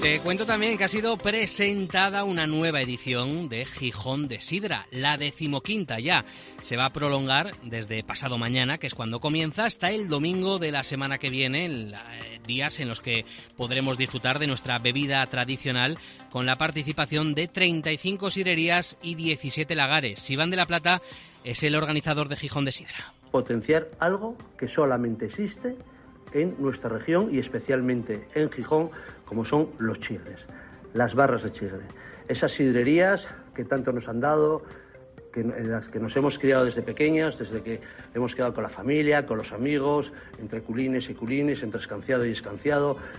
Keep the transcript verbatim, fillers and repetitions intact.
Te cuento también que ha sido presentada una nueva edición de Gijón de Sidra, la decimoquinta ya. Se va a prolongar desde pasado mañana, que es cuando comienza, hasta el domingo de la semana que viene, en la, eh, días en los que podremos disfrutar de nuestra bebida tradicional con la participación de treinta y cinco sidrerías y diecisiete lagares. Iván de la Plata es el organizador de Gijón de Sidra. Potenciar algo que solamente existe en nuestra región y especialmente en Gijón, como son los chigres, las barras de chigre. Esas sidrerías que tanto nos han dado, que, en las que nos hemos criado desde pequeñas, desde que hemos quedado con la familia, con los amigos, entre culines y culines, entre escanciado y escanciado,